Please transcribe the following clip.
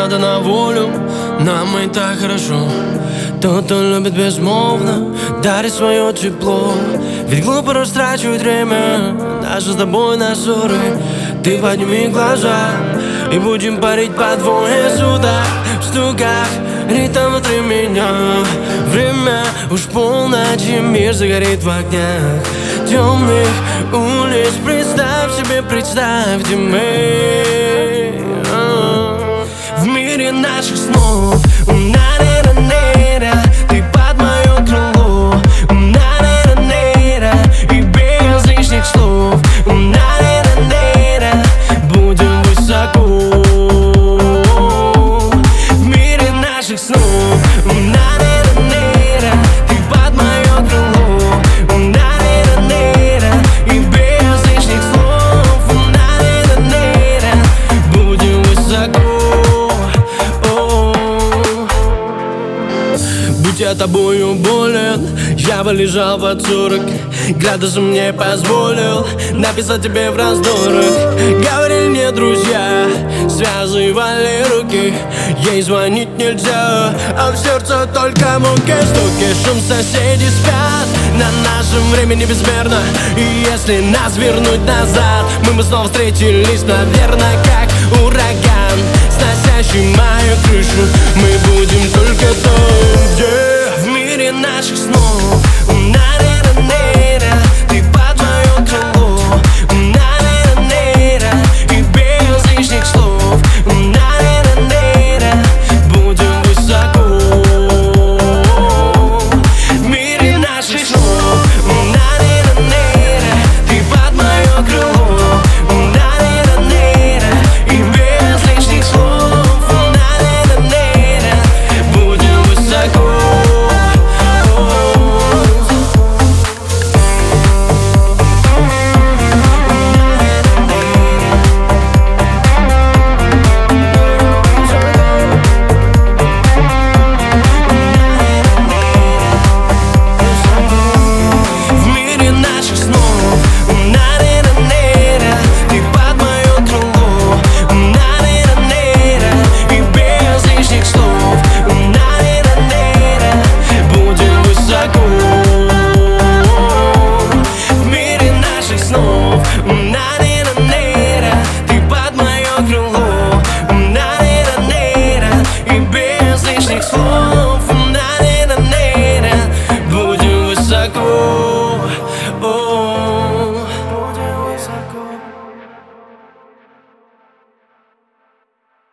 надо на волю. Нам и так хорошо. Тот, кто любит безмолвно, дарит свое тепло. Ведь глупо растрачивать время наше с тобой на ссоры. Ты подними глаза и будем парить по двое суток. В стуках ритм внутри меня. Время уж полночи, мир загорит в огнях темных улиц. Представь себе, представьте мы в мире наших снов. Ты под мое крыло. И без лишних слов. Будем высоко в мире наших снов. Ты под мое крыло. И без лишних слов. Будем высоко. Будь я тобою болен, я бы лежал под 40 градусов, мне позволил написать тебе в раздорах. Говорили мне друзья, связывали руки, ей звонить нельзя, а в сердце только муки. Стуки, шум, соседи спят, на нашем времени безмерно. И если нас вернуть назад, мы бы снова встретились, наверное, как ураган, сносящий мою крышу. Мы будем только там, где в мире наших снов.